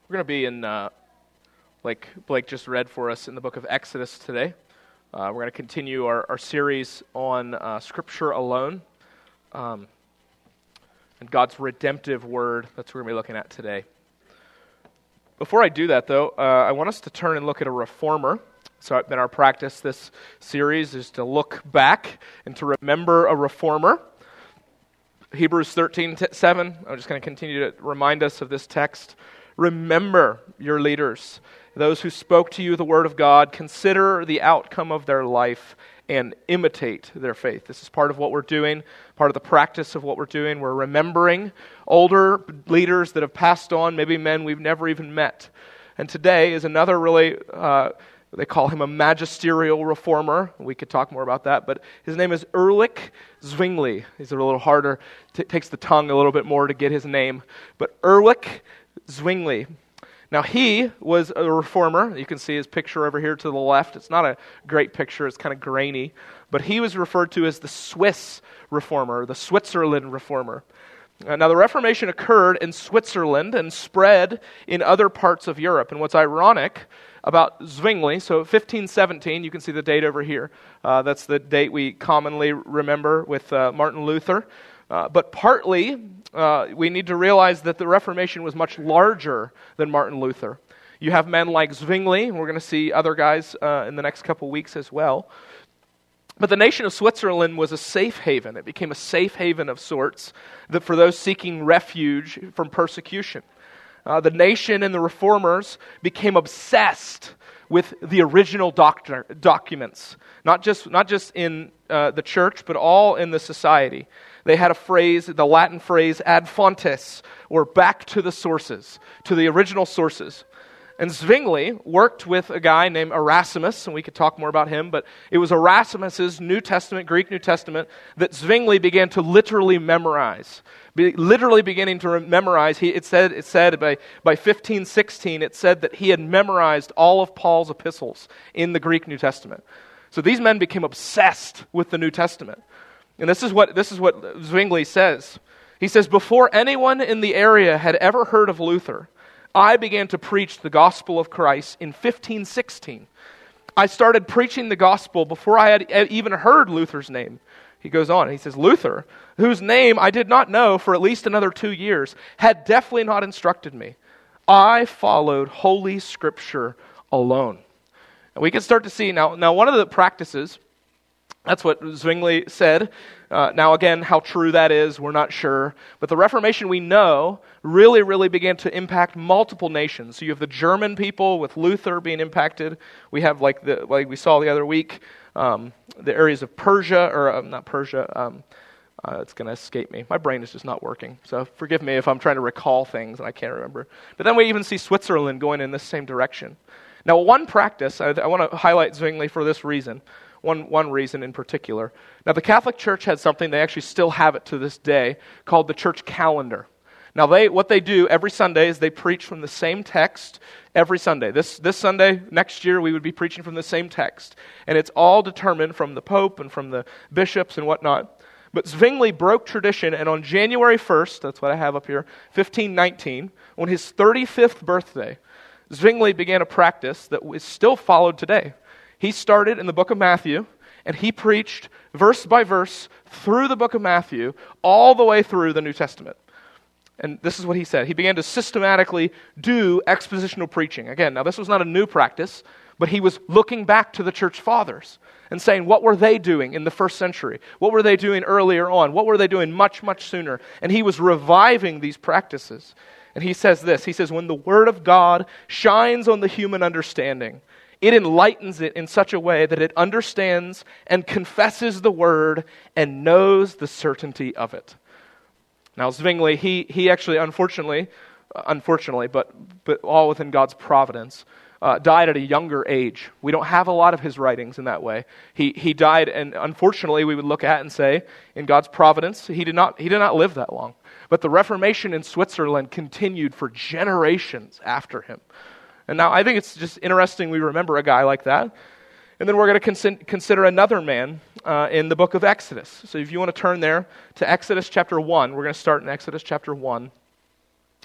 We're going to be in, like Blake just read for us, in the book of Exodus today. We're going to continue our series on Scripture alone, and God's redemptive word. That's what we're going to be looking at today. Before I do that, though, I want us to turn and look at a reformer. So been our practice this series is to look back and to remember a reformer. Hebrews 13:7, I'm just going to continue to remind us of this text. Remember your leaders, those who spoke to you the word of God. Consider the outcome of their life and imitate their faith. This is part of what we're doing, part of the practice of what we're doing. We're remembering older leaders that have passed on, maybe men we've never even met. And today is another really, they call him a magisterial reformer. We could talk more about that, but his name is Ulrich Zwingli. He's a little harder, takes the tongue a little bit more to get his name. But Ulrich Zwingli. Now he was a reformer. You can see his picture over here to the left. It's not a great picture, it's kind of grainy. But he was referred to as the Swiss reformer, the Switzerland reformer. Now the Reformation occurred in Switzerland and spread in other parts of Europe. And what's ironic about Zwingli, so 1517, you can see the date over here. That's the date we commonly remember with Martin Luther. But partly, we need to realize that the Reformation was much larger than Martin Luther. You have men like Zwingli, and we're going to see other guys in the next couple weeks as well. But the nation of Switzerland was a safe haven. It became a safe haven of sorts that for those seeking refuge from persecution. The nation and the reformers became obsessed with the original documents, not just in the church, but all in the society. They had a phrase, the Latin phrase, ad fontes, or back to the sources, to the original sources. And Zwingli worked with a guy named Erasmus, and we could talk more about him, but it was Erasmus's New Testament, Greek New Testament, that Zwingli began to literally memorize. Literally beginning to memorize, it said by 1516, it said that he had memorized all of Paul's epistles in the Greek New Testament. So these men became obsessed with the New Testament. And this is what Zwingli says. He says, before anyone in the area had ever heard of Luther, I began to preach the gospel of Christ in 1516. I started preaching the gospel before I had even heard Luther's name. He goes on, and he says, Luther, whose name I did not know for at least another 2 years, had definitely not instructed me. I followed Holy Scripture alone. And we can start to see now one of the practices, that's what Zwingli said. Now again, how true that is, we're not sure. But the Reformation, we know, really began to impact multiple nations. So you have the German people with Luther being impacted. We have like we saw the other week, the areas of Persia, or not Persia, it's going to escape me. My brain is just not working. So forgive me if I'm trying to recall things and I can't remember. But then we even see Switzerland going in this same direction. Now one practice, I want to highlight Zwingli for this reason. One reason in particular. Now the Catholic Church had something, they actually still have it to this day, called the church calendar. Now what they do every Sunday is they preach from the same text every Sunday. This Sunday, next year, we would be preaching from the same text. And it's all determined from the Pope and from the bishops and whatnot. But Zwingli broke tradition, and on January 1st, that's what I have up here, 1519, on his 35th birthday, Zwingli began a practice that is still followed today. He started in the book of Matthew, and he preached verse by verse through the book of Matthew, all the way through the New Testament. And this is what he said. He began to systematically do expositional preaching. Again, now this was not a new practice, but he was looking back to the church fathers and saying, what were they doing in the first century? What were they doing earlier on? What were they doing much sooner? And he was reviving these practices. And he says this, he says, when the word of God shines on the human understanding, it enlightens it in such a way that it understands and confesses the word and knows the certainty of it. Now Zwingli, he actually, unfortunately, but all within God's providence, died at a younger age. We don't have a lot of his writings in that way. He died, and unfortunately, we would look at and say, in God's providence, he did not live that long. But the Reformation in Switzerland continued for generations after him. And now I think it's just interesting we remember a guy like that. And then we're going to consider another man in the book of Exodus. So if you want to turn there to Exodus chapter 1, we're going to start in Exodus chapter 1.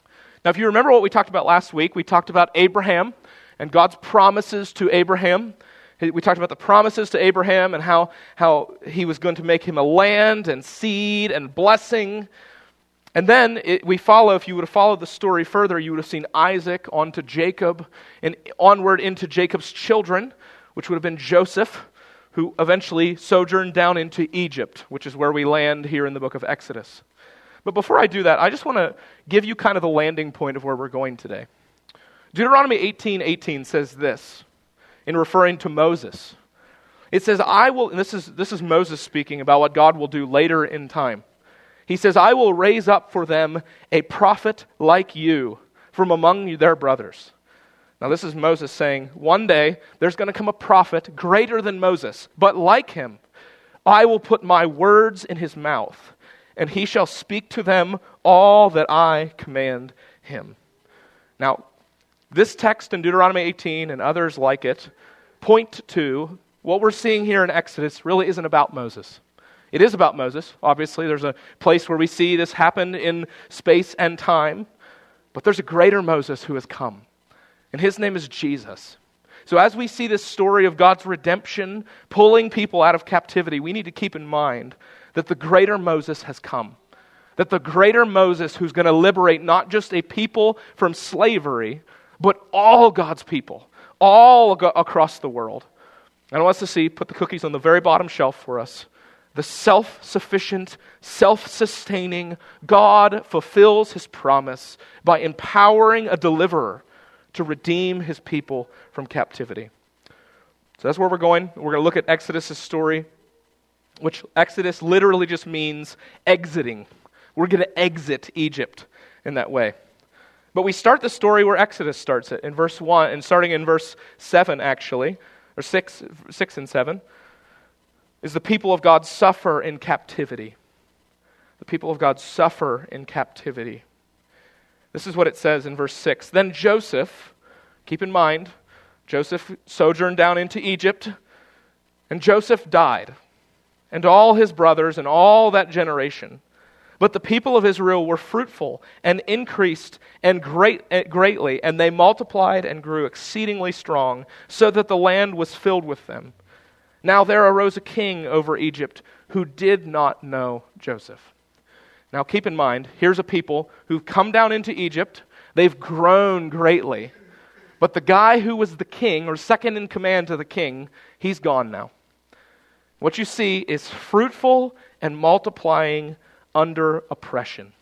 Now, if you remember what we talked about last week, we talked about Abraham and God's promises to Abraham. We talked about the promises to Abraham and how he was going to make him a land and seed and blessing. And then if you would have followed the story further, you would have seen Isaac onto Jacob and onward into Jacob's children, which would have been Joseph, who eventually sojourned down into Egypt, which is where we land here in the book of Exodus. But before I do that, I just want to give you kind of the landing point of where we're going today. Deuteronomy 18:18 says this, in referring to Moses. It says, I will, and this is Moses speaking about what God will do later in time. He says, I will raise up for them a prophet like you from among their brothers. Now this is Moses saying, one day there's going to come a prophet greater than Moses, but like him, I will put my words in his mouth, and he shall speak to them all that I command him. Now, this text in Deuteronomy 18 and others like it point to what we're seeing here in Exodus really isn't about Moses. It is about Moses. Obviously, there's a place where we see this happen in space and time, but there's a greater Moses who has come, and his name is Jesus. So as we see this story of God's redemption, pulling people out of captivity, we need to keep in mind that the greater Moses has come. That the greater Moses who's going to liberate not just a people from slavery, but all God's people, all across the world. And I want us to see, put the cookies on the very bottom shelf for us. The self-sufficient, self-sustaining God fulfills his promise by empowering a deliverer to redeem his people from captivity. So that's where we're going. We're going to look at Exodus' story, which Exodus literally just means exiting. We're going to exit Egypt in that way. But we start the story where Exodus starts it, in verse 1, and starting in verse 7 actually, or 6 and 7, is the people of God suffer in captivity. The people of God suffer in captivity. This is what it says in verse 6. Then Joseph, keep in mind, Joseph sojourned down into Egypt, and Joseph died, and all his brothers and all that generation. But the people of Israel were fruitful and increased and greatly, and they multiplied and grew exceedingly strong, so that the land was filled with them. Now there arose a king over Egypt who did not know Joseph. Now keep in mind, here's a people who've come down into Egypt. They've grown greatly. But the guy who was the king, or second in command to the king, he's gone now. What you see is fruitful and multiplying under oppression.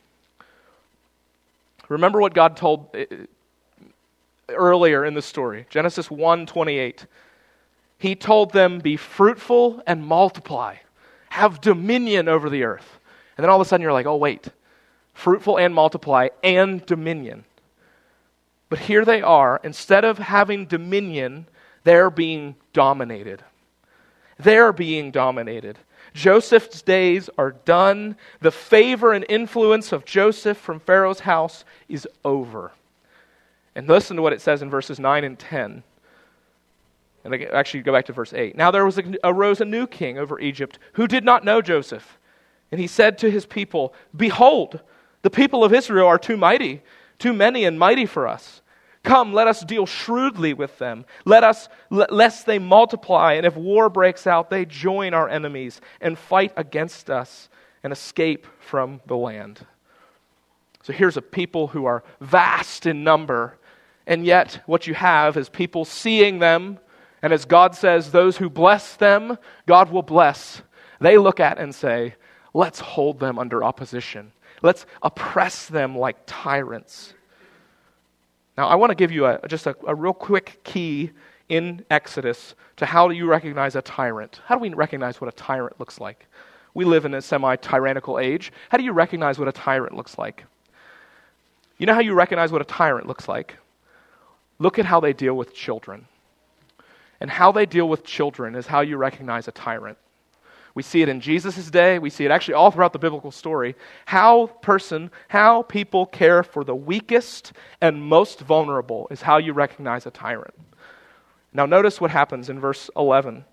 Remember what God told earlier in the story, Genesis 1:28. He told them, be fruitful and multiply. Have dominion over the earth. And then all of a sudden you're like, oh wait, fruitful and multiply and dominion. But here they are, instead of having dominion, they're being dominated. They're being dominated. Joseph's days are done. The favor and influence of Joseph from Pharaoh's house is over. And listen to what it says in verses 9 and 10. And actually go back to verse 8. Now there arose a new king over Egypt who did not know Joseph. And he said to his people, behold, the people of Israel are too many and mighty for us. Come, let us deal shrewdly with them, lest they multiply, and if war breaks out, they join our enemies and fight against us and escape from the land. So here's a people who are vast in number, and yet what you have is people seeing them, and as God says, those who bless them, God will bless. They look at and say, let's hold them under opposition. Let's oppress them like tyrants. Now, I want to give you just a real quick key in Exodus to how do you recognize a tyrant. How do we recognize what a tyrant looks like? We live in a semi-tyrannical age. How do you recognize what a tyrant looks like? You know how you recognize what a tyrant looks like? Look at how they deal with children. And how they deal with children is how you recognize a tyrant. We see it in Jesus' day. We see it actually all throughout the biblical story. How people care for the weakest and most vulnerable is how you recognize a tyrant. Now notice what happens in verse 11.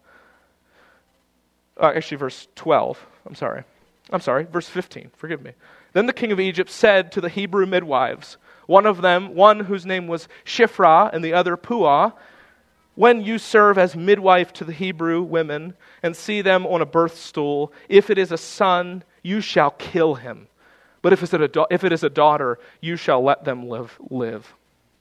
Verse 12. I'm sorry, verse 15. Forgive me. Then the king of Egypt said to the Hebrew midwives, one whose name was Shiphrah and the other Puah, when you serve as midwife to the Hebrew women and see them on a birth stool, if it is a son, you shall kill him. But if it is a daughter, you shall let them live.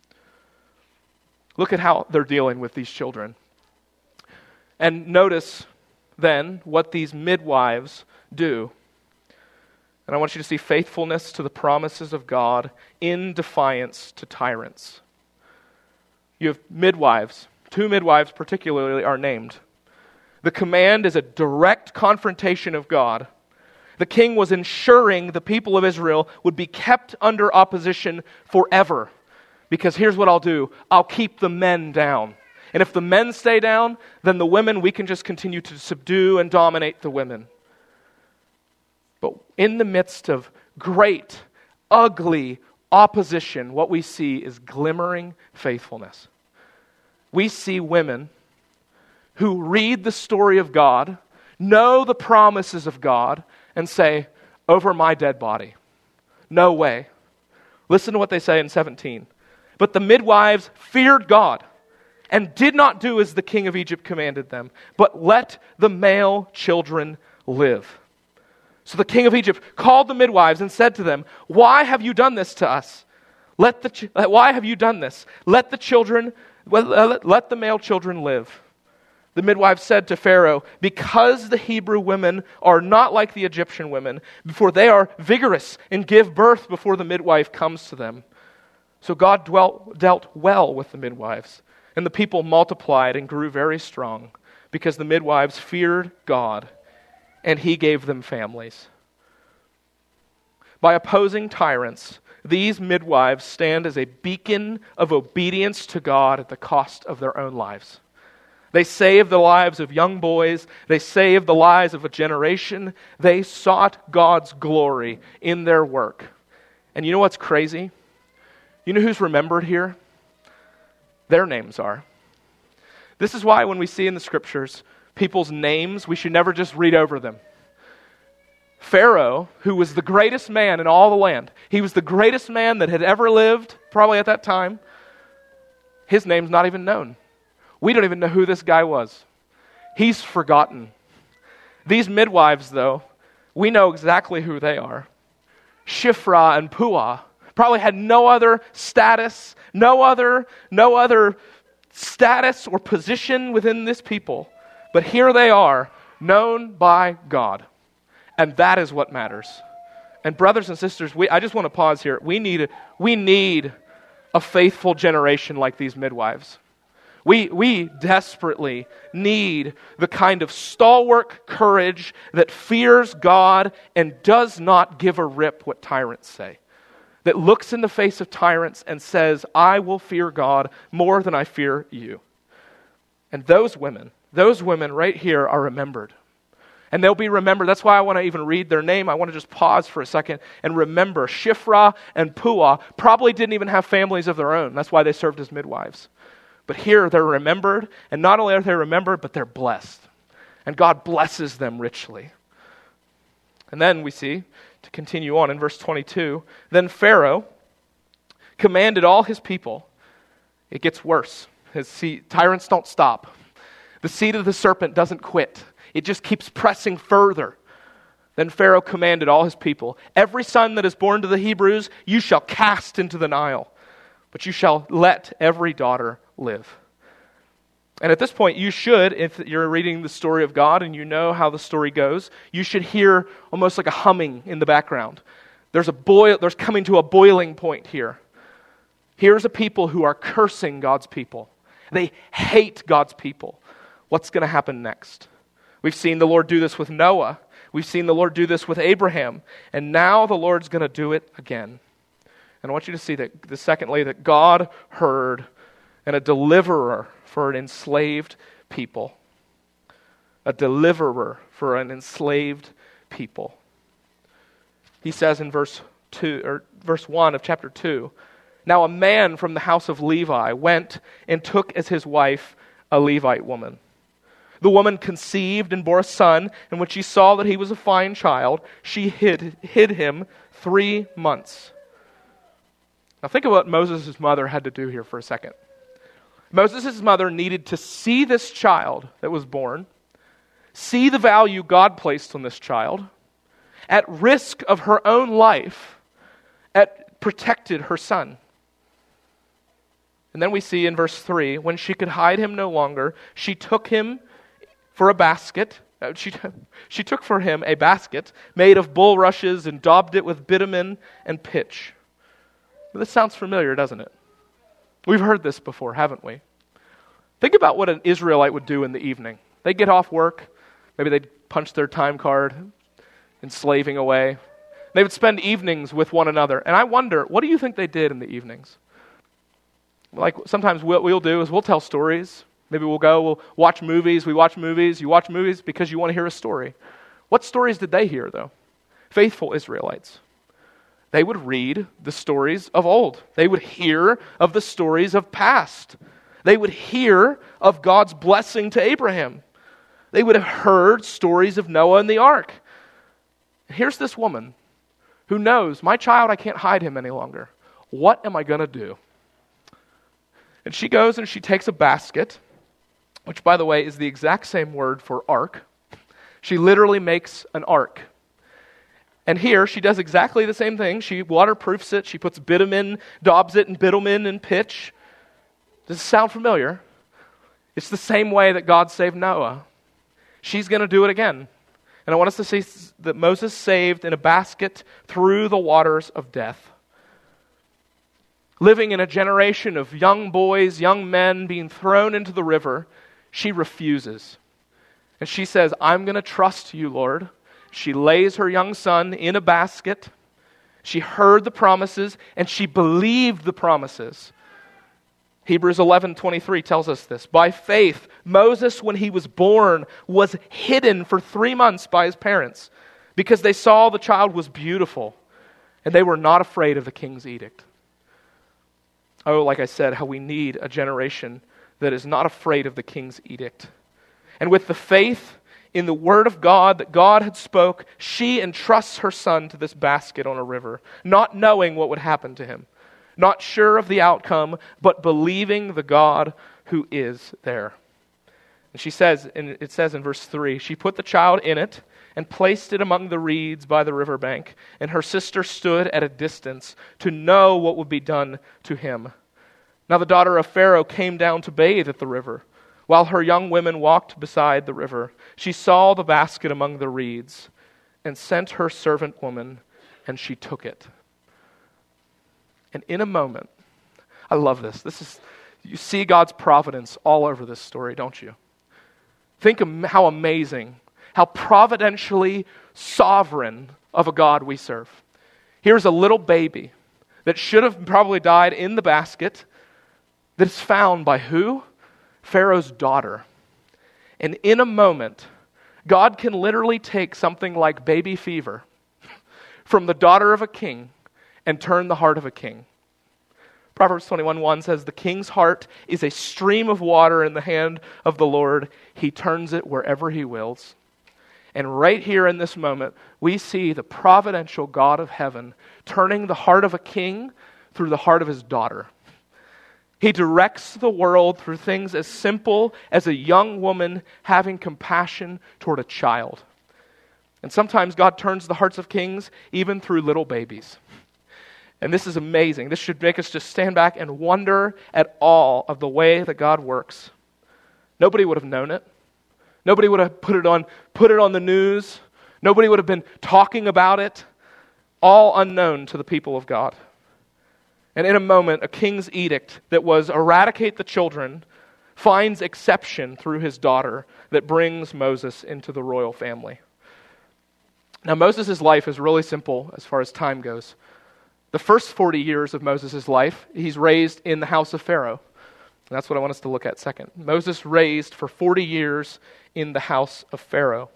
Look at how they're dealing with these children. And notice then what these midwives do. And I want you to see faithfulness to the promises of God in defiance to tyrants. You have midwives. 2 midwives particularly are named. The command is a direct confrontation of God. The king was ensuring the people of Israel would be kept under opposition forever. Because here's what I'll do. I'll keep the men down. And if the men stay down, then the women, we can just continue to subdue and dominate the women. But in the midst of great, ugly opposition, what we see is glimmering faithfulness. We see women who read the story of God, know the promises of God, and say, over my dead body. No way. Listen to what they say in 17. But the midwives feared God and did not do as the king of Egypt commanded them, but let the male children live. So the king of Egypt called the midwives and said to them, why have you done this to us? Why have you done this? Let the male children live. The midwives said to Pharaoh, because the Hebrew women are not like the Egyptian women, for they are vigorous and give birth before the midwife comes to them. So God dealt well with the midwives, and the people multiplied and grew very strong, because the midwives feared God, and he gave them families. By opposing tyrants, these midwives stand as a beacon of obedience to God at the cost of their own lives. They saved the lives of young boys. They saved the lives of a generation. They sought God's glory in their work. And you know what's crazy? You know who's remembered here? Their names are. This is why when we see in the scriptures people's names, we should never just read over them. Pharaoh, who was the greatest man in all the land, he was the greatest man that had ever lived, probably at that time. His name's not even known. We don't even know who this guy was. He's forgotten. These midwives, though, we know exactly who they are. Shiphrah and Puah probably had no other status, no other status or position within this people. But here they are, known by God. And that is what matters. And brothers and sisters, I just want to pause here. We need a faithful generation like these midwives. We desperately need the kind of stalwart courage that fears God and does not give a rip what tyrants say. That looks in the face of tyrants and says, I will fear God more than I fear you. And those women right here are remembered. And they'll be remembered. That's why I want to even read their name. I want to just pause for a second and remember. Shiphrah and Puah probably didn't even have families of their own. That's why they served as midwives. But here they're remembered, and not only are they remembered, but they're blessed. And God blesses them richly. And then we see, to continue on in verse 22, then Pharaoh commanded all his people. It gets worse. Tyrants don't stop. The seed of the serpent doesn't quit. It just keeps pressing further. Then Pharaoh commanded all his people, every son that is born to the Hebrews, you shall cast into the Nile, but you shall let every daughter live. And at this point, you should, if you're reading the story of God and you know how the story goes, you should hear almost like a humming in the background. There's coming to a boiling point here. Here's a people who are cursing God's people. They hate God's people. What's going to happen next? We've seen the Lord do this with Noah. We've seen the Lord do this with Abraham. And now the Lord's going to do it again. And I want you to see that, secondly, that God heard and a deliverer for an enslaved people. A deliverer for an enslaved people. He says in verse 1 of chapter 2, now a man from the house of Levi went and took as his wife a Levite woman. The woman conceived and bore a son, and when she saw that he was a fine child, she hid him 3 months. Now think of what Moses' mother had to do here for a second. Moses' mother needed to see this child that was born, see the value God placed on this child, at risk of her own life, protected her son. And then we see in verse 3, when she could hide him no longer, she took him for a basket. She took for him a basket made of bulrushes and daubed it with bitumen and pitch. This sounds familiar, doesn't it? We've heard this before, haven't we? Think about what an Israelite would do in the evening. They'd get off work, maybe they'd punch their time card, enslaving away. They would spend evenings with one another. And I wonder, what do you think they did in the evenings? Like sometimes what we'll do is we'll tell stories. Maybe we'll watch movies. We watch movies. You watch movies because you want to hear a story. What stories did they hear, though? Faithful Israelites. They would read the stories of old. They would hear of the stories of past. They would hear of God's blessing to Abraham. They would have heard stories of Noah and the ark. Here's this woman who knows, my child, I can't hide him any longer. What am I going to do? And she goes and she takes a basket, which, by the way, is the exact same word for ark. She literally makes an ark. And here, she does exactly the same thing. She waterproofs it. She puts bitumen, daubs it in bitumen and pitch. Does it sound familiar? It's the same way that God saved Noah. She's going to do it again. And I want us to see that Moses saved in a basket through the waters of death. Living in a generation of young boys, young men being thrown into the river, she refuses. And she says, I'm going to trust you, Lord. She lays her young son in a basket. She heard the promises, and she believed the promises. Hebrews 11:23 tells us this. By faith, Moses, when he was born, was hidden for 3 months by his parents because they saw the child was beautiful, and they were not afraid of the king's edict. Oh, like I said, how we need a generation that is not afraid of the king's edict. And with the faith in the word of God that God had spoke, she entrusts her son to this basket on a river, not knowing what would happen to him. Not sure of the outcome, but believing the God who is there. And she says, and it says in verse 3, she put the child in it and placed it among the reeds by the riverbank, and her sister stood at a distance to know what would be done to him. Now the daughter of Pharaoh came down to bathe at the river. While her young women walked beside the river, she saw the basket among the reeds and sent her servant woman, and she took it. And in a moment, I love this. You see God's providence all over this story, don't you? Think of how amazing, how providentially sovereign of a God we serve. Here's a little baby that should have probably died in the basket that is found by who? Pharaoh's daughter. And in a moment, God can literally take something like baby fever from the daughter of a king and turn the heart of a king. Proverbs 21:1 says, the king's heart is a stream of water in the hand of the Lord. He turns it wherever he wills. And right here in this moment, we see the providential God of heaven turning the heart of a king through the heart of his daughter. He directs the world through things as simple as a young woman having compassion toward a child. And sometimes God turns the hearts of kings even through little babies. And this is amazing. This should make us just stand back and wonder at all of the way that God works. Nobody would have known it. Nobody would have put it on the news. Nobody would have been talking about it. All unknown to the people of God. And in a moment, a king's edict that was eradicate the children finds exception through his daughter that brings Moses into the royal family. Now, Moses' life is really simple as far as time goes. The first 40 years of Moses' life, he's raised in the house of Pharaoh. And that's what I want us to look at second. Moses raised for 40 years in the house of Pharaoh.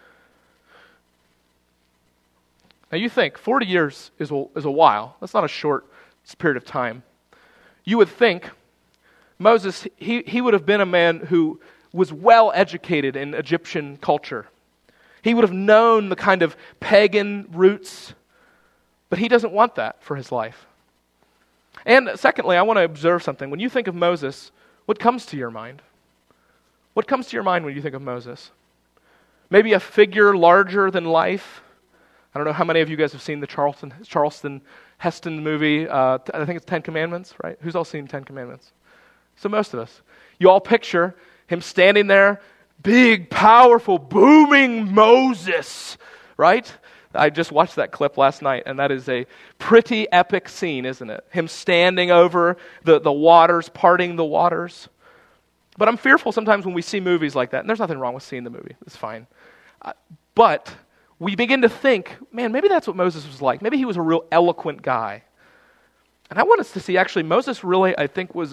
Now you think, 40 years is a while. That's not a short period of time. You would think Moses, he would have been a man who was well educated in Egyptian culture. He would have known the kind of pagan roots, but he doesn't want that for his life. And secondly, I want to observe something. When you think of Moses, what comes to your mind? What comes to your mind when you think of Moses? Maybe a figure larger than life. I don't know how many of you guys have seen the Charlton Heston movie. I think it's 10 Commandments, right? Who's all seen 10 Commandments? So most of us. You all picture him standing there, big, powerful, booming Moses, right? I just watched that clip last night, and that is a pretty epic scene, isn't it? Him standing over the waters, parting the waters. But I'm fearful sometimes when we see movies like that, and there's nothing wrong with seeing the movie. It's fine. But we begin to think, man, maybe that's what Moses was like. Maybe he was a real eloquent guy. And I want us to see, actually, Moses really, I think, was,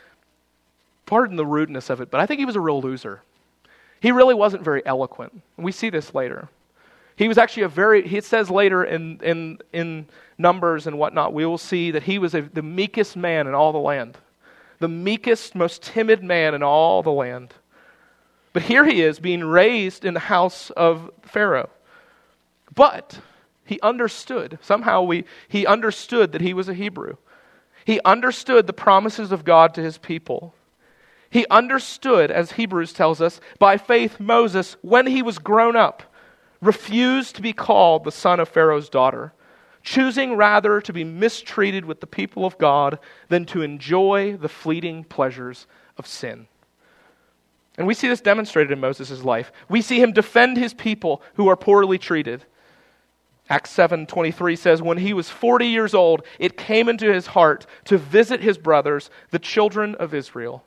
pardon the rudeness of it, but I think he was a real loser. He really wasn't very eloquent. And we see this later. He was actually it says later in Numbers and whatnot, we will see that he was the meekest man in all the land. The meekest, most timid man in all the land. But here he is being raised in the house of Pharaoh. But he understood. Somehow he understood that he was a Hebrew. He understood the promises of God to his people. He understood, as Hebrews tells us, by faith Moses, when he was grown up, refused to be called the son of Pharaoh's daughter, choosing rather to be mistreated with the people of God than to enjoy the fleeting pleasures of sin. And we see this demonstrated in Moses' life. We see him defend his people who are poorly treated. Acts 7:23 says, when he was 40 years old, it came into his heart to visit his brothers, the children of Israel.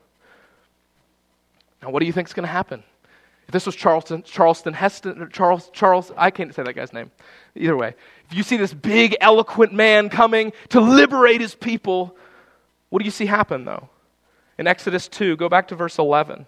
Now, what do you think is going to happen? If this was Charlton Heston, or Charles, I can't say that guy's name. Either way, if you see this big, eloquent man coming to liberate his people, what do you see happen, though? In Exodus 2, go back to verse 11.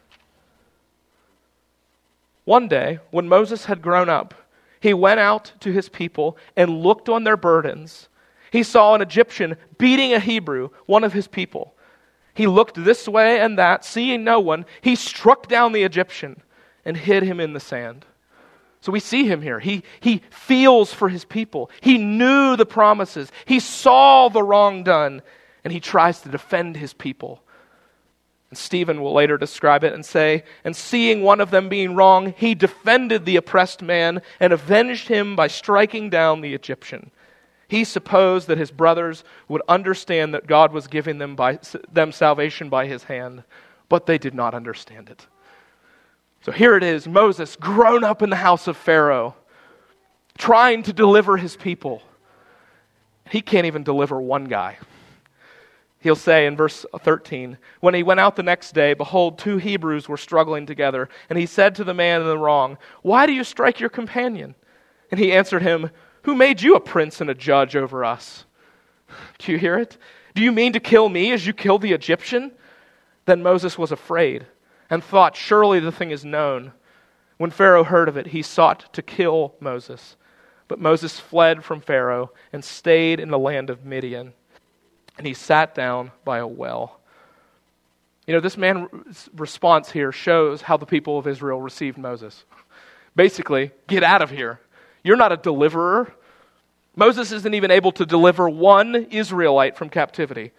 One day, when Moses had grown up, he went out to his people and looked on their burdens. He saw an Egyptian beating a Hebrew, one of his people. He looked this way and that, seeing no one. He struck down the Egyptian and hid him in the sand. So we see him here. He feels for his people. He knew the promises. He saw the wrong done, and he tries to defend his people. And Stephen will later describe it and say, and seeing one of them being wrong, he defended the oppressed man and avenged him by striking down the Egyptian. He supposed that his brothers would understand that God was giving them salvation by his hand, but they did not understand it. So here it is, Moses, grown up in the house of Pharaoh, trying to deliver his people. He can't even deliver one guy. He'll say in verse 13, when he went out the next day, behold, 2 Hebrews were struggling together, and he said to the man in the wrong, why do you strike your companion? And he answered him, who made you a prince and a judge over us? Do you hear it? Do you mean to kill me as you killed the Egyptian? Then Moses was afraid and thought, surely the thing is known. When Pharaoh heard of it, he sought to kill Moses. But Moses fled from Pharaoh and stayed in the land of Midian. And he sat down by a well. You know, this man's response here shows how the people of Israel received Moses. Basically, get out of here. You're not a deliverer. Moses isn't even able to deliver one Israelite from captivity.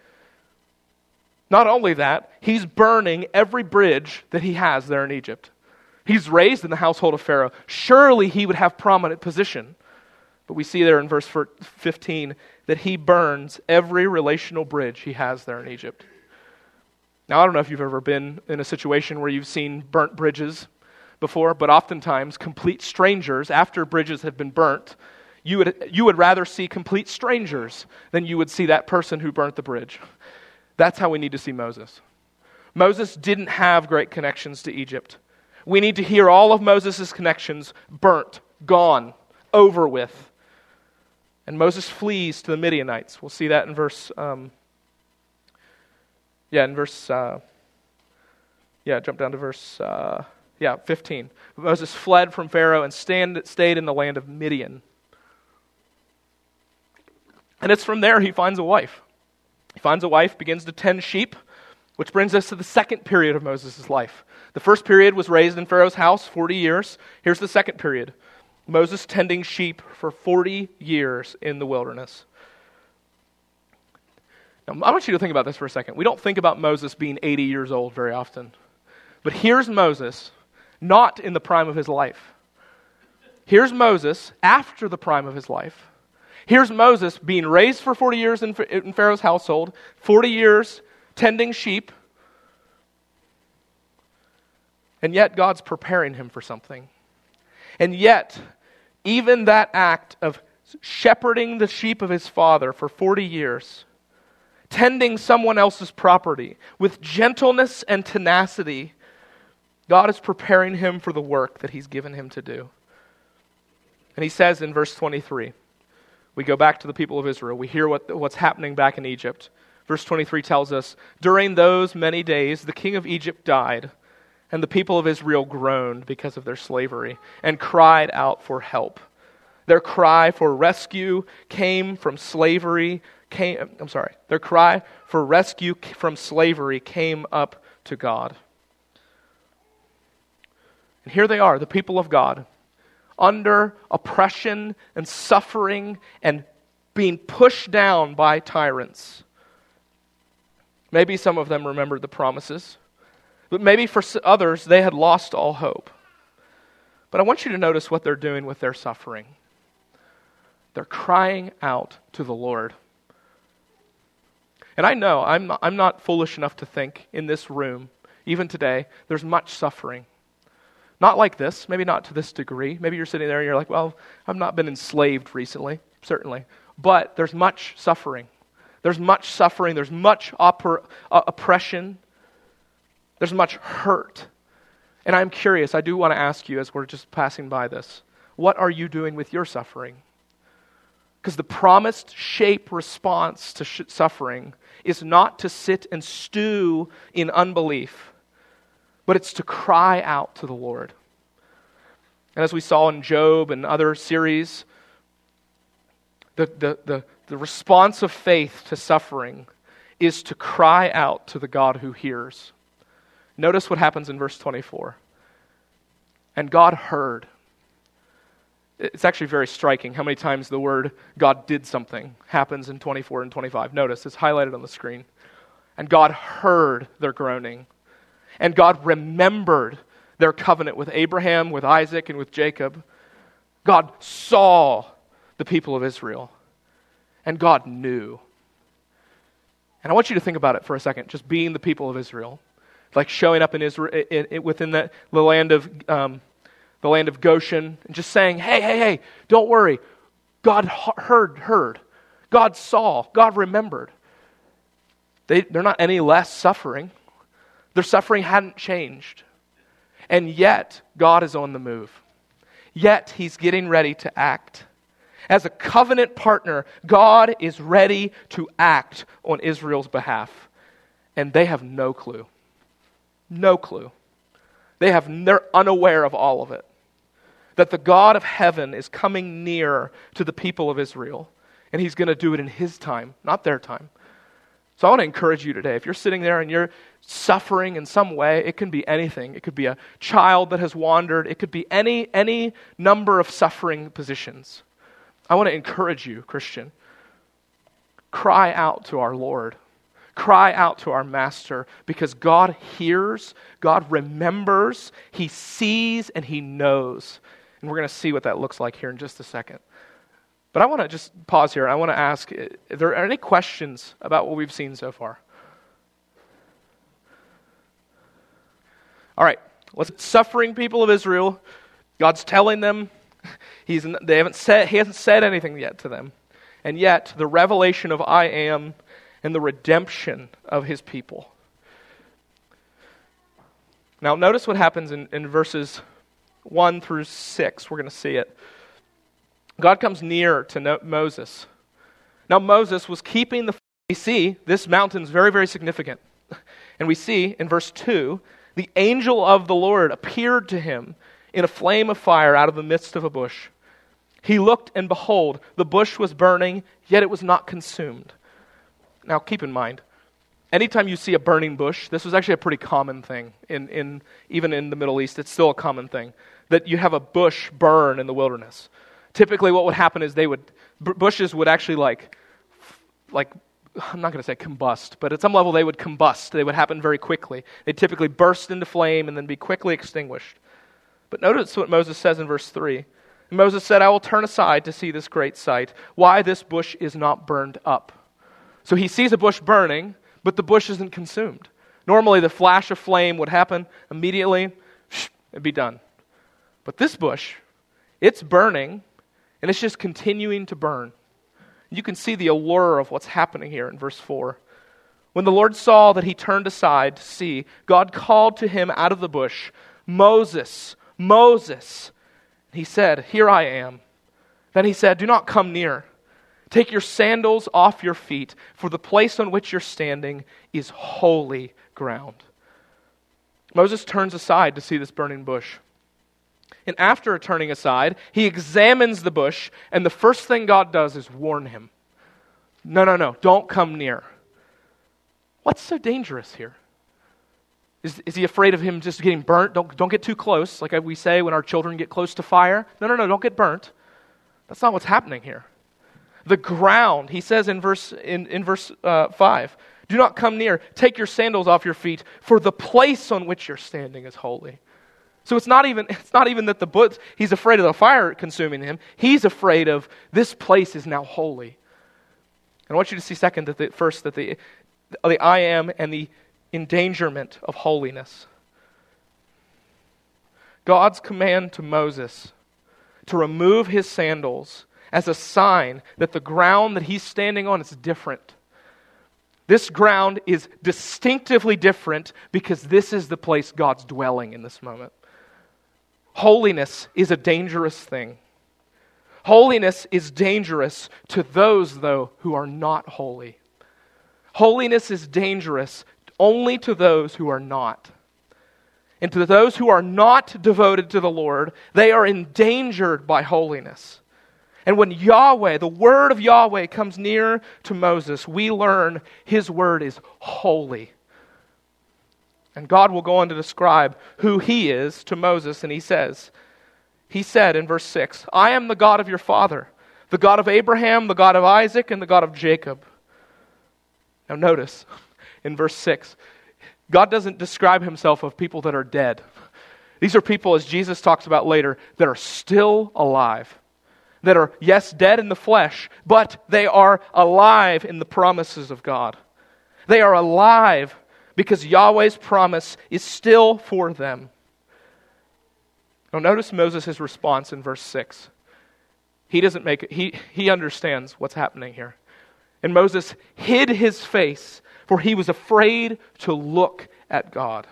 Not only that, he's burning every bridge that he has there in Egypt. He's raised in the household of Pharaoh. Surely he would have prominent position. But we see there in verse 15 that he burns every relational bridge he has there in Egypt. Now, I don't know if you've ever been in a situation where you've seen burnt bridges before, but oftentimes complete strangers, after bridges have been burnt, you would rather see complete strangers than you would see that person who burnt the bridge. That's how we need to see Moses. Moses didn't have great connections to Egypt. We need to hear all of Moses' connections burnt, gone, over with. And Moses flees to the Midianites. We'll see that in verse 15. Moses fled from Pharaoh and stayed in the land of Midian. And it's from there he finds a wife. He finds a wife, begins to tend sheep, which brings us to the second period of Moses' life. The first period was raised in Pharaoh's house, 40 years. Here's the second period. Moses tending sheep for 40 years in the wilderness. Now, I want you to think about this for a second. We don't think about Moses being 80 years old very often. But here's Moses, not in the prime of his life. Here's Moses after the prime of his life. Here's Moses being raised for 40 years in Pharaoh's household, 40 years tending sheep, and yet God's preparing him for something. And yet, even that act of shepherding the sheep of his father for 40 years, tending someone else's property with gentleness and tenacity, God is preparing him for the work that he's given him to do. And he says in verse 23, we go back to the people of Israel. We hear what's happening back in Egypt. Verse 23 tells us, during those many days, the king of Egypt died, and the people of Israel groaned because of their slavery and cried out for help. Their cry for rescue came from slavery. Their cry for rescue from slavery came up to God. And here they are, the people of God, under oppression and suffering and being pushed down by tyrants. Maybe some of them remembered the promises, but maybe for others they had lost all hope. But I want you to notice what they're doing with their suffering. They're crying out to the Lord. And I know I'm not foolish enough to think in this room, even today, there's much suffering. Not like this, maybe not to this degree. Maybe you're sitting there and you're like, well, I've not been enslaved recently, certainly. But there's much suffering. There's much suffering. There's much oppression. There's much hurt. And I'm curious, I do want to ask you as we're just passing by this, what are you doing with your suffering? Because the promised shape response to suffering is not to sit and stew in unbelief, but it's to cry out to the Lord. And as we saw in Job and other series, the response of faith to suffering is to cry out to the God who hears. Notice what happens in verse 24. And God heard. It's actually very striking how many times the word God did something happens in 24 and 25. Notice, it's highlighted on the screen. And God heard their groaning. And God remembered their covenant with Abraham, with Isaac, and with Jacob. God saw the people of Israel. And God knew. And I want you to think about it for a second, just being the people of Israel. Like showing up in Israel, within the land of Goshen, and just saying, hey, don't worry. God heard. God saw. God remembered. They're not any less suffering. Their suffering hadn't changed. And yet, God is on the move. Yet, He's getting ready to act. As a covenant partner, God is ready to act on Israel's behalf. And they have no clue. No clue. They're unaware of all of it. That the God of heaven is coming near to the people of Israel. And He's going to do it in His time, not their time. So I want to encourage you today, if you're sitting there and you're suffering in some way, it can be anything. It could be a child that has wandered. It could be any number of suffering positions. I want to encourage you, Christian, cry out to our Lord. Cry out to our Master, because God hears, God remembers, He sees, and He knows. And we're going to see what that looks like here in just a second. But I want to just pause here. I want to ask, are there any questions about what we've seen so far? All right, suffering people of Israel. God's telling them. He hasn't said anything yet to them. And yet, the revelation of I Am and the redemption of His people. Now, notice what happens in verses 1 through 6. We're going to see it. God comes near to Moses. Now, Moses was keeping we see this mountain's very, very significant. And we see in verse 2, the angel of the Lord appeared to him in a flame of fire out of the midst of a bush. He looked, and behold, the bush was burning, yet it was not consumed. Now, keep in mind, anytime you see a burning bush, this was actually a pretty common thing. Even in the Middle East, it's still a common thing, that you have a bush burn in the wilderness. Typically what would happen is bushes would actually like I'm not going to say combust, but at some level they would combust. They would happen very quickly. They'd typically burst into flame and then be quickly extinguished. But notice what Moses says in verse 3. Moses said, I will turn aside to see this great sight, why this bush is not burned up. So he sees a bush burning, but the bush isn't consumed. Normally the flash of flame would happen immediately, it'd be done. But this bush, it's burning, and it's just continuing to burn. You can see the allure of what's happening here in verse 4. When the Lord saw that he turned aside to see, God called to him out of the bush, Moses, Moses. He said, Here I am. Then he said, Do not come near. Take your sandals off your feet, for the place on which you're standing is holy ground. Moses turns aside to see this burning bush. And after turning aside, he examines the bush, and the first thing God does is warn him. No, don't come near. What's so dangerous here? Is he afraid of him just getting burnt? Don't get too close, like we say when our children get close to fire. No, don't get burnt. That's not what's happening here. The ground, he says in verse 5, do not come near. Take your sandals off your feet, for the place on which you're standing is holy. So it's not even that the bush, he's afraid of the fire consuming him. He's afraid of this place is now holy. And I want you to see second that the I am and the endangerment of holiness. God's command to Moses to remove his sandals as a sign that the ground that he's standing on is different. This ground is distinctively different because this is the place God's dwelling in this moment. Holiness is a dangerous thing. Holiness is dangerous to those, though, who are not holy. Holiness is dangerous only to those who are not. And to those who are not devoted to the Lord, they are endangered by holiness. And when Yahweh, the word of Yahweh, comes near to Moses, we learn his word is holy. And God will go on to describe who he is to Moses, and he said in verse 6, I am the God of your father, the God of Abraham, the God of Isaac, and the God of Jacob. Now notice, in verse 6, God doesn't describe himself of people that are dead. These are people, as Jesus talks about later, that are still alive. That are, yes, dead in the flesh, but they are alive in the promises of God. They are alive because Yahweh's promise is still for them. Now notice Moses' response in verse 6. He understands what's happening here. And Moses hid his face, for he was afraid to look at God.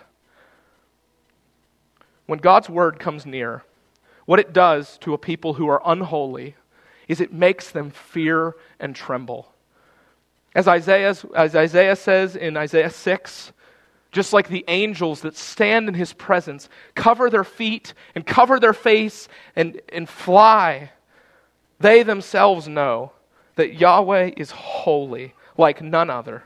When God's word comes near, what it does to a people who are unholy is it makes them fear and tremble. As Isaiah says in Isaiah 6, just like the angels that stand in his presence, cover their feet and cover their face and fly, they themselves know that Yahweh is holy like none other.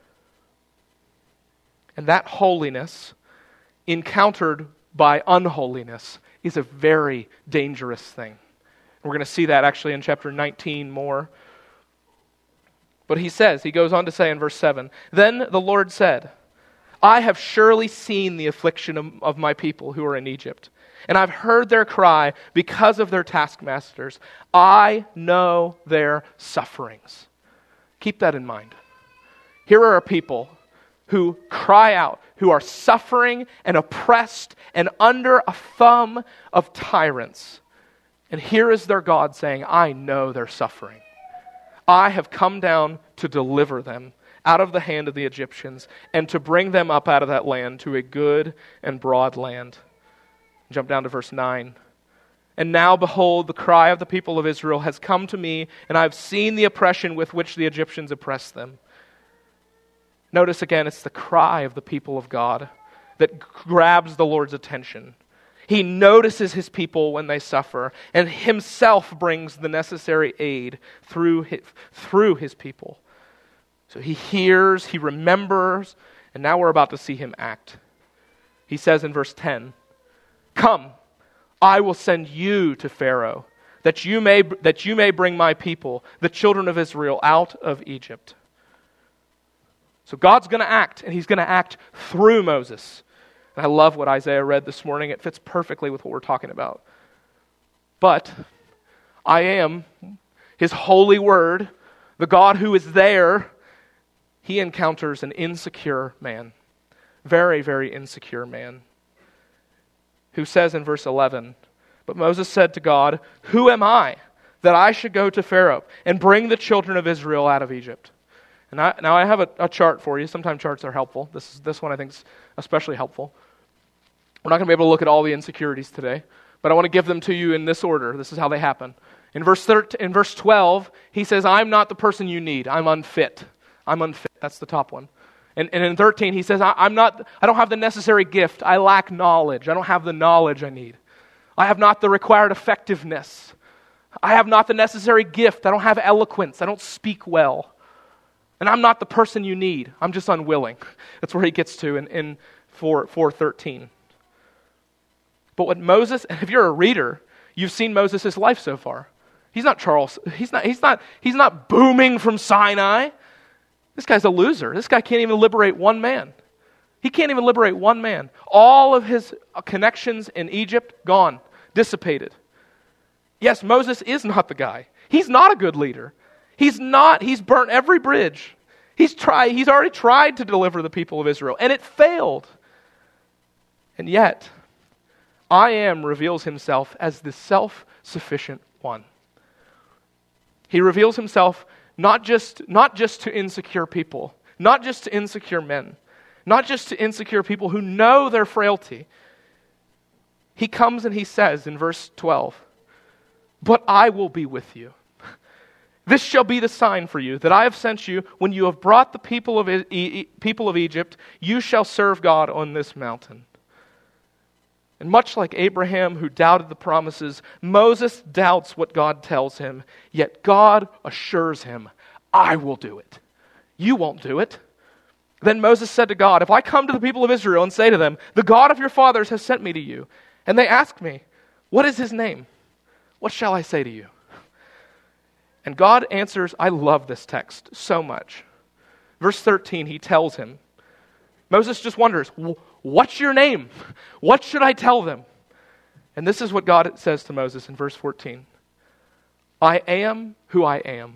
And that holiness, encountered by unholiness, is a very dangerous thing. We're going to see that actually in chapter 19 more. But he goes on to say in verse 7, Then the Lord said, I have surely seen the affliction of my people who are in Egypt, and I've heard their cry because of their taskmasters. I know their sufferings. Keep that in mind. Here are a people who cry out, who are suffering and oppressed and under a thumb of tyrants. And here is their God saying, I know their suffering. I have come down to deliver them out of the hand of the Egyptians and to bring them up out of that land to a good and broad land. Jump down to verse 9. And now behold, the cry of the people of Israel has come to me, and I have seen the oppression with which the Egyptians oppress them. Notice again, it's the cry of the people of God that grabs the Lord's attention. He notices his people when they suffer, and himself brings the necessary aid through his people. So he hears, he remembers, and now we're about to see him act. He says in verse 10, Come, I will send you to Pharaoh, that you may bring my people, the children of Israel, out of Egypt. So God's going to act, and he's going to act through Moses. And I love what Isaiah read this morning. It fits perfectly with what we're talking about. But I am his holy word, the God who is there. He encounters an insecure man, very, very insecure man, who says in verse 11, "But Moses said to God, 'Who am I that I should go to Pharaoh and bring the children of Israel out of Egypt?'" And now I have a chart for you. Sometimes charts are helpful. This one I think is especially helpful. We're not going to be able to look at all the insecurities today, but I want to give them to you in this order. This is how they happen. In verse 12, he says, "I'm not the person you need. I'm unfit." I'm unfit. That's the top one. And in 13, he says, I don't have the necessary gift. I lack knowledge. I don't have the knowledge I need. I have not the required effectiveness. I have not the necessary gift. I don't have eloquence. I don't speak well. And I'm not the person you need. I'm just unwilling. That's where he gets to in 4:13. But what Moses, and if you're a reader, you've seen Moses' life so far. He's not Charles. He's not booming from Sinai. This guy's a loser. This guy can't even liberate one man. He can't even liberate one man. All of his connections in Egypt, gone, dissipated. Yes, Moses is not the guy. He's not a good leader. He's burnt every bridge. He's already tried to deliver the people of Israel, and it failed. And yet, I Am reveals himself as the self-sufficient one. He reveals himself not just to insecure people, not just to insecure men, not just to insecure people who know their frailty. He comes and he says in verse 12, "But I will be with you. This shall be the sign for you that I have sent you. When you have brought the people of Egypt, you shall serve God on this mountain." And much like Abraham, who doubted the promises, Moses doubts what God tells him, yet God assures him, "I will do it. You won't do it." Then Moses said to God, "If I come to the people of Israel and say to them, 'The God of your fathers has sent me to you,' and they ask me, 'What is his name?' what shall I say to you?" And God answers. I love this text so much. Verse 13, he tells him. Moses just wonders, "What's your name? What should I tell them?" And this is what God says to Moses in verse 14. "I am who I am."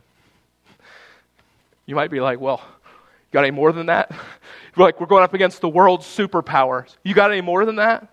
You might be like, "Well, you got any more than that?" We're going up against the world's superpowers. You got any more than that?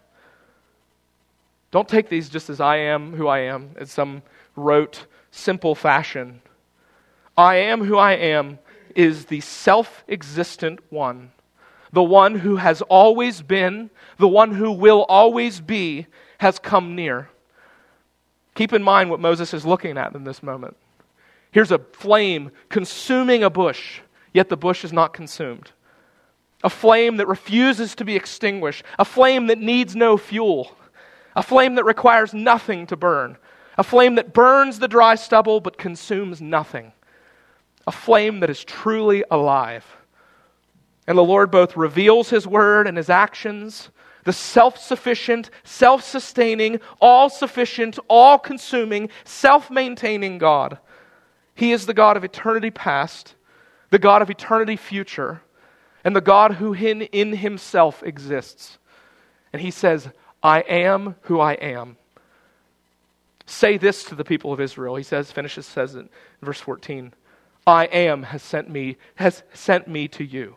Don't take these just as "I am who I am" in some rote, simple fashion. I am who I am is the self-existent one. The one who has always been, the one who will always be, has come near. Keep in mind what Moses is looking at in this moment. Here's a flame consuming a bush, yet the bush is not consumed. A flame that refuses to be extinguished. A flame that needs no fuel. A flame that requires nothing to burn. A flame that burns the dry stubble but consumes nothing. A flame that is truly alive. And the Lord both reveals His word and His actions, the self-sufficient, self-sustaining, all-sufficient, all-consuming, self-maintaining God. He is the God of eternity past, the God of eternity future, and the God who in Himself exists. And He says, "I am who I am." Say this to the people of Israel. He says in verse 14, "I am has sent me to you."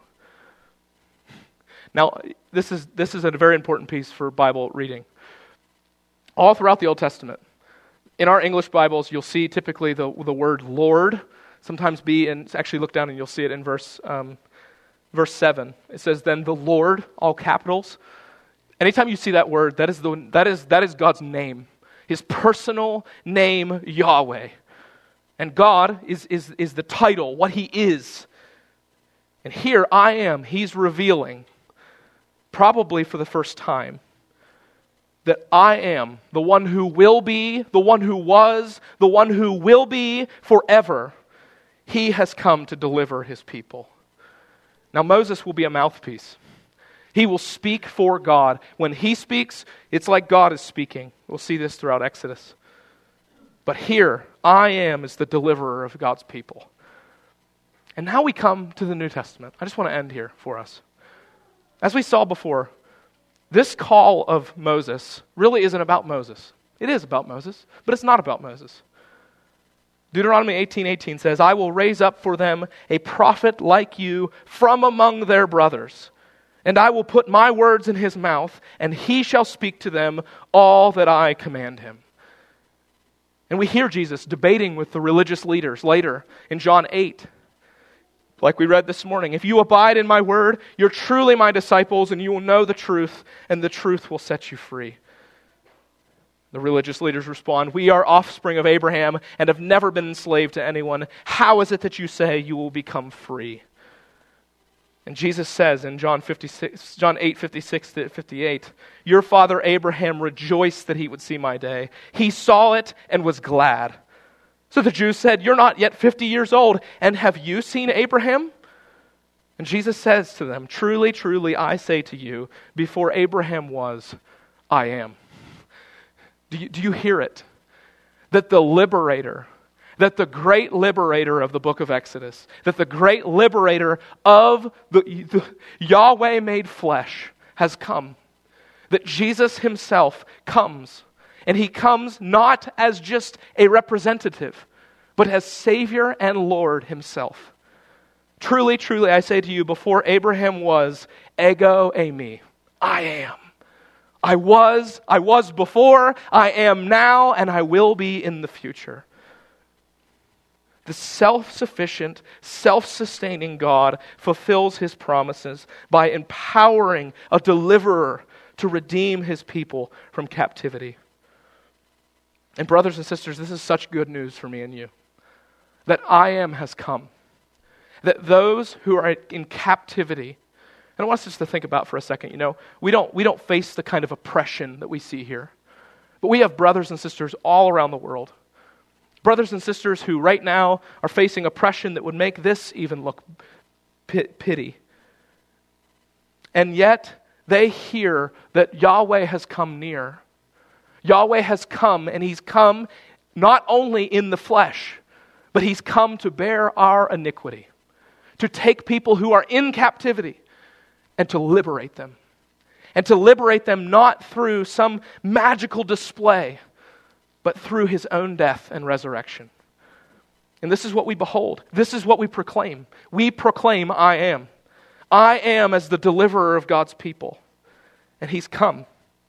Now, this is a very important piece for Bible reading. All throughout the Old Testament, in our English Bibles, you'll see typically the word Lord sometimes be, and actually look down and you'll see it in verse 7. It says, "Then the Lord," all capitals. Anytime you see that word, that is God's name, His personal name, Yahweh. And God is the title, what He is. And here, I am, He's revealing, probably for the first time, that I am the one who will be, the one who was, the one who will be forever. He has come to deliver His people. Now Moses will be a mouthpiece. He will speak for God. When he speaks, it's like God is speaking. We'll see this throughout Exodus. But here, I am is the deliverer of God's people. And now we come to the New Testament. I just want to end here for us. As we saw before, this call of Moses really isn't about Moses. It is about Moses, but it's not about Moses. Deuteronomy 18:18 says, I will raise up for them a prophet like you from among their brothers, and I will put my words in his mouth, and he shall speak to them all that I command him. And we hear Jesus debating with the religious leaders later in John 8. Like we read this morning, if you abide in my word, you're truly my disciples, and you will know the truth, and the truth will set you free. The religious leaders respond, we are offspring of Abraham and have never been enslaved to anyone. How is it that you say you will become free? And Jesus says in John 8:56-58, your father Abraham rejoiced that he would see my day. He saw it and was glad. So the Jews said, you're not yet 50 years old, and have you seen Abraham? And Jesus says to them, truly, truly, I say to you, before Abraham was, I am. Do you hear it? That the liberator, that the great liberator of the book of Exodus, that the great liberator of the Yahweh made flesh has come. That Jesus himself comes. And he comes not as just a representative, but as Savior and Lord himself. Truly, truly, I say to you, before Abraham was, ego eimi, I am. I was before, I am now, and I will be in the future. The self-sufficient, self-sustaining God fulfills his promises by empowering a deliverer to redeem his people from captivity. And brothers and sisters, this is such good news for me and you. That I am has come. That those who are in captivity, and I want us to think about for a second, we don't face the kind of oppression that we see here. But we have brothers and sisters all around the world. Brothers and sisters who right now are facing oppression that would make this even look pity. And yet, they hear that Yahweh has come near. Yahweh has come, and he's come not only in the flesh, but he's come to bear our iniquity, to take people who are in captivity and to liberate them. And to liberate them not through some magical display, but through his own death and resurrection. And this is what we behold. This is what we proclaim. We proclaim, I am. I am as the deliverer of God's people. And he's come.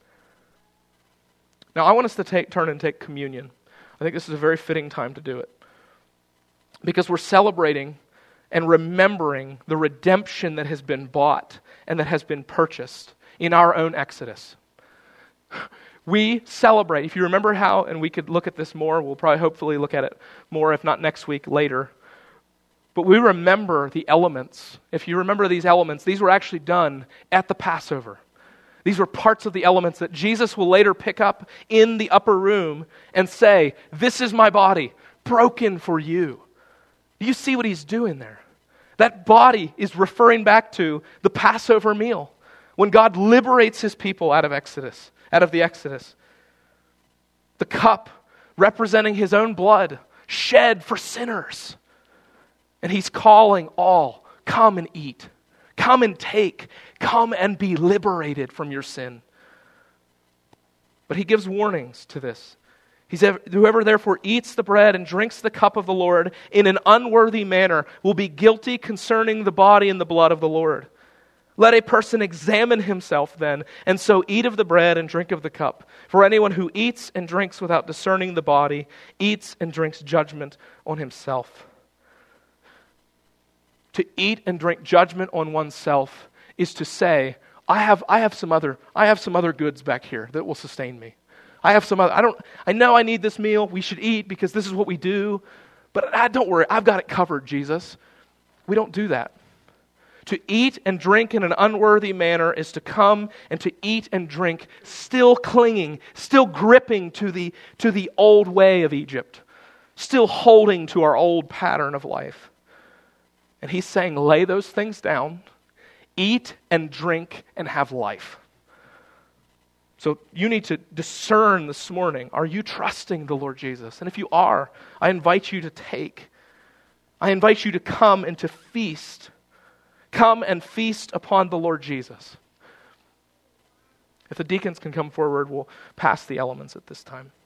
Now, I want us to turn and take communion. I think this is a very fitting time to do it. Because we're celebrating and remembering the redemption that has been bought and that has been purchased in our own Exodus. We celebrate, if you remember how, and we could look at this more, we'll probably hopefully look at it more, if not next week, later. But we remember the elements. If you remember these elements, these were actually done at the Passover. These were parts of the elements that Jesus will later pick up in the upper room and say, this is my body, broken for you. Do you see what he's doing there? That body is referring back to the Passover meal, when God liberates his people out of the Exodus. The cup representing his own blood shed for sinners. And he's calling all, come and eat. Come and take. Come and be liberated from your sin. But he gives warnings to this. He said, whoever therefore eats the bread and drinks the cup of the Lord in an unworthy manner will be guilty concerning the body and the blood of the Lord. Let a person examine himself then, and so eat of the bread and drink of the cup. For anyone who eats and drinks without discerning the body eats and drinks judgment on himself. To eat and drink judgment on oneself is to say, I have some other goods back here that will sustain me. I know I need this meal. We should eat because this is what we do. But don't worry, I've got it covered, Jesus. We don't do that. To eat and drink in an unworthy manner is to come and to eat and drink still clinging, still gripping to the old way of Egypt, still holding to our old pattern of life. And he's saying, lay those things down, eat and drink and have life. So you need to discern this morning, are you trusting the Lord Jesus? And if you are, I invite you to take. I invite you to come and to feast. Come and feast upon the Lord Jesus. If the deacons can come forward, we'll pass the elements at this time.